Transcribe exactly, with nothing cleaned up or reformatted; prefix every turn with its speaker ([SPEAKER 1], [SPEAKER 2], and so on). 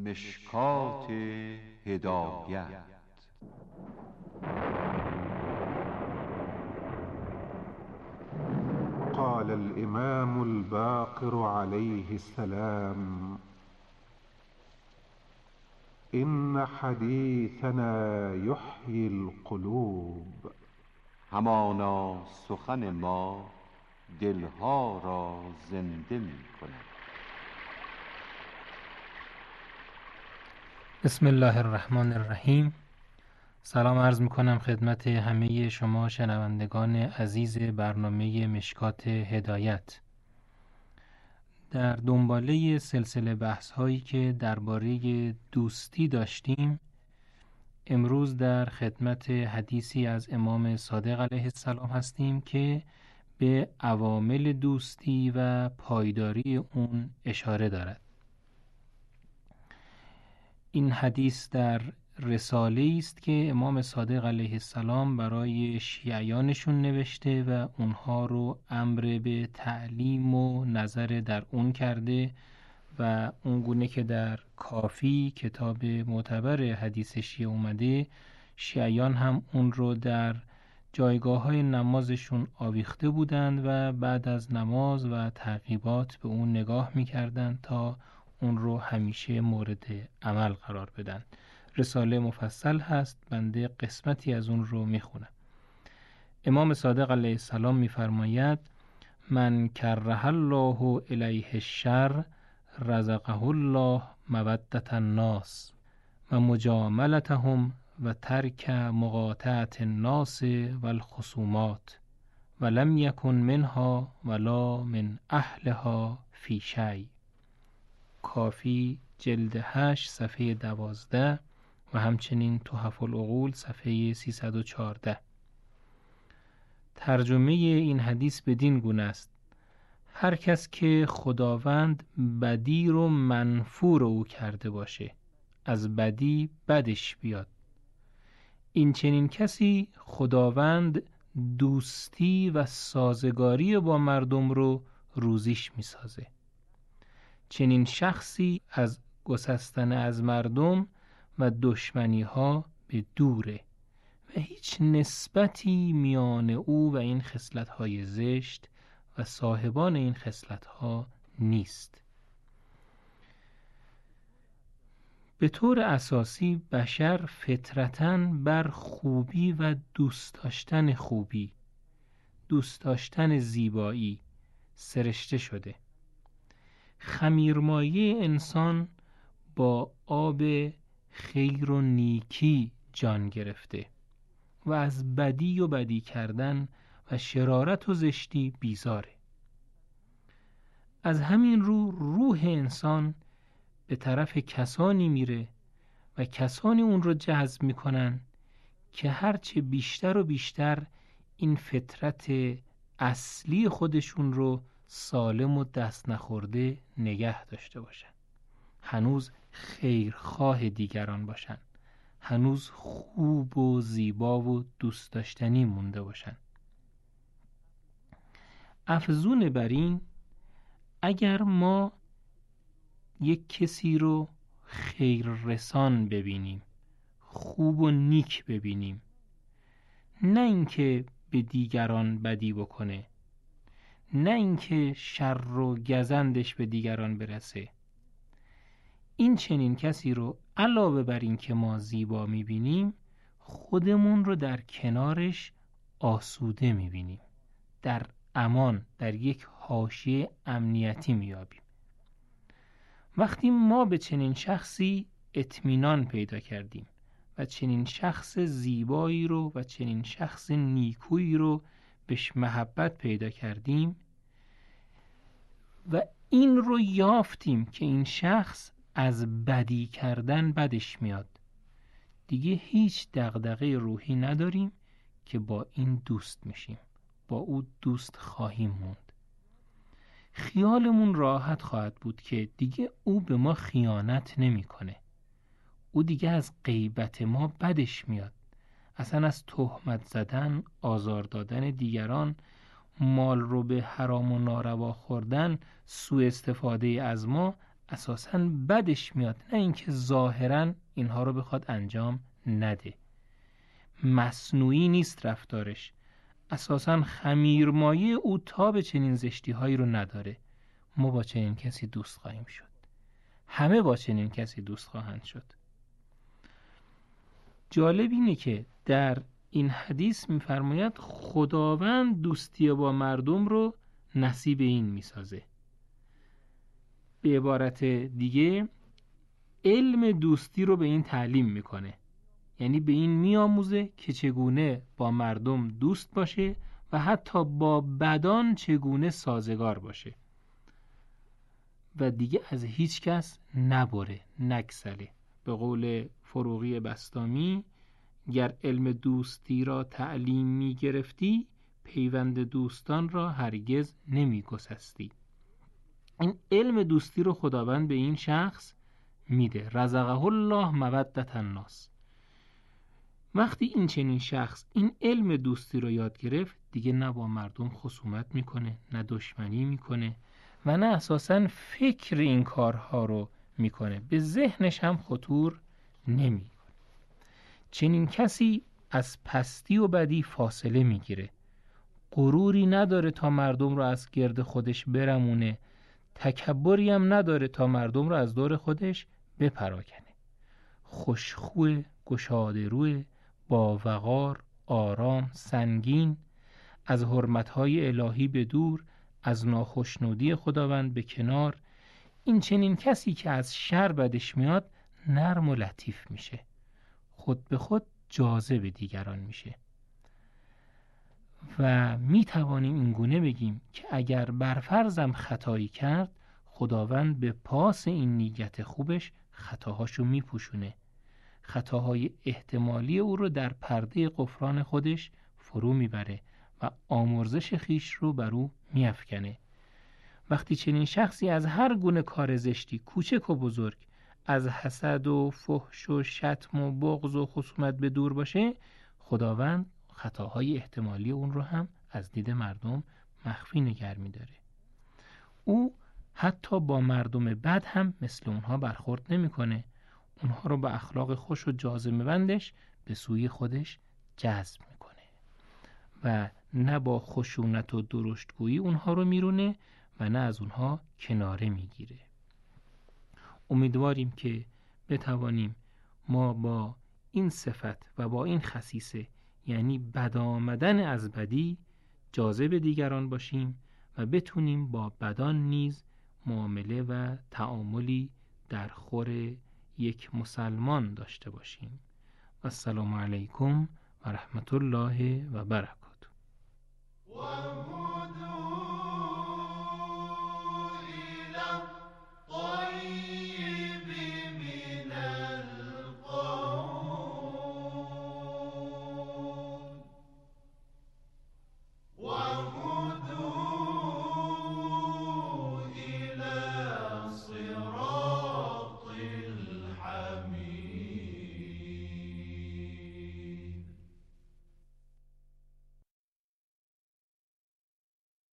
[SPEAKER 1] مشکات هدایت.
[SPEAKER 2] قال الإمام الباقر عليه السلام: إن حديثنا يحيي القلوب.
[SPEAKER 1] همانا سخن ما دلها را زنده می کند.
[SPEAKER 3] بسم الله الرحمن الرحیم. سلام عرض می کنم خدمت همه شما شنوندگان عزیز برنامه مشکات هدایت. در دنباله سلسله بحث هایی که درباره دوستی داشتیم، امروز در خدمت حدیثی از امام صادق علیه السلام هستیم که به عوامل دوستی و پایداری اون اشاره دارد. این حدیث در رساله است که امام صادق علیه السلام برای شیعیانشون نوشته و اونها رو امر به تعلیم و نظر در اون کرده و اونگونه که در کافی کتاب معتبر حدیث شیعه اومده، شیعیان هم اون رو در جایگاه های نمازشون آویخته بودند و بعد از نماز و تعقیبات به اون نگاه میکردند تا اون رو همیشه مورد عمل قرار بدن. رساله مفصل هست، بنده قسمتی از اون رو میخونم. امام صادق علیه السلام میفرماید: من کره الله الیه الشر رزقه الله مودت الناس و مجاملتهم و ترک مقاطعت الناس و الخصومات و لم یکن منها ولا من اهلها فی شیء. کافی جلد هشت صفحه دوازده و همچنین تحف العقول صفحه سیصد و چهارده. ترجمه این حدیث بدین گونه است: هر کس که خداوند بدی رو منفور او کرده باشه، از بدی بدش بیاد، این چنین کسی خداوند دوستی و سازگاری با مردم رو روزیش میسازه. چنین شخصی از گسستن از مردم و دشمنی ها به دوره و هیچ نسبتی میان او و این خصلت های زشت و صاحبان این خصلت ها نیست. به طور اساسی بشر فطرتاً بر خوبی و دوست داشتن خوبی، دوست داشتن زیبایی سرشته شده. خمیرمایه انسان با آب خیر و نیکی جان گرفته و از بدی و بدی کردن و شرارت و زشتی بیزاره. از همین رو روح انسان به طرف کسانی میره و کسانی اون رو جذب میکنن که هرچه بیشتر و بیشتر این فطرت اصلی خودشون رو سالم و دست نخورده نگه داشته باشن، هنوز خیرخواه دیگران باشن، هنوز خوب و زیبا و دوست داشتنی مونده باشن. افزون بر این، اگر ما یک کسی رو خیر رسان ببینیم، خوب و نیک ببینیم، نه اینکه به دیگران بدی بکنه، نه اینکه شر و گزندش به دیگران برسه، این چنین کسی رو علاوه بر این که ما زیبا میبینیم، خودمون رو در کنارش آسوده میبینیم، در امان، در یک حاشیه امنیتی میابیم. وقتی ما به چنین شخصی اطمینان پیدا کردیم و چنین شخص زیبایی رو و چنین شخص نیکویی رو بهش محبت پیدا کردیم و این رو یافتیم که این شخص از بدی کردن بدش میاد، دیگه هیچ دغدغه روحی نداریم که با این دوست میشیم، با او دوست خواهیم موند. خیالمون راحت خواهد بود که دیگه او به ما خیانت نمیکنه، او دیگه از غیبت ما بدش میاد، اصلا از تهمت زدن، آزار دادن دیگران، مال رو به حرام و ناروا خوردن، سوء استفاده از ما اساساً بدش میاد، نه اینکه ظاهراً اینها رو بخواد انجام نده. مصنوعی نیست رفتارش، اساساً خمیرمایه او تا به چنین زشتی هایی رو نداره. ما با چنین کسی دوست خواهیم شد، همه با چنین کسی دوست خواهند شد. جالب اینه که در این حدیث می‌فرماید خداوند دوستی با مردم رو نصیب این میسازه. به عبارت دیگه علم دوستی رو به این تعلیم میکنه، یعنی به این میآموزه که چگونه با مردم دوست باشه و حتی با بدان چگونه سازگار باشه و دیگه از هیچ کس نبره، نگسله. به قول فروغی بسطامی، گر علم دوستی را تعلیم می گرفتی، پیوند دوستان را هرگز نمی گسستی. این علم دوستی رو خداوند به این شخص میده، رزقه الله مودت الناس. وقتی این چنین شخص این علم دوستی رو یاد گرفت، دیگه نه با مردم خصومت میکنه، نه دشمنی میکنه و نه اساساً فکر این کارها رو میکنه، به ذهنش هم خطور نمیکنه. چنین کسی از پستی و بدی فاصله میگیره، غروری نداره تا مردم رو از گرد خودش برمونه، تکبری هم نداره تا مردم رو از دور خودش بپراکنه. خوشخوه، گشاده روه، با وقار، آرام، سنگین، از حرمتهای الهی به دور، از ناخشنودی خداوند به کنار. این چنین کسی که از شر بدش میاد نرم و لطیف میشه، خود به خود جاذب دیگران میشه و میتوانیم این گونه بگیم که اگر برفرضم خطایی کرد، خداوند به پاس این نیت خوبش خطاهاشو میپوشونه، خطاهای احتمالی او رو در پرده غفران خودش فرو میبره و آمرزش خیش رو بر او میافکنه. وقتی چنین شخصی از هر گونه کار زشتی، کوچک و بزرگ، از حسد و فحش و شتم و بغض و خصومت به دور باشه، خداوند خطاهای احتمالی اون رو هم از دید مردم مخفی نگه می‌داره. او حتی با مردم بد هم مثل اونها برخورد نمی‌کنه، اونها رو با اخلاق خوش و جاذبه‌مندش به سوی خودش جذب می‌کنه و نه با خشونت و درشتگویی اونها رو میرونه و نه از اونها کناره میگیره. امیدواریم که بتوانیم ما با این صفت و با این خصیصه، یعنی بد آمدن از بدی، جاذب دیگران باشیم و بتونیم با بدان نیز معامله و تعاملی در خور یک مسلمان داشته باشیم. و السلام علیکم و رحمت الله و برکاته.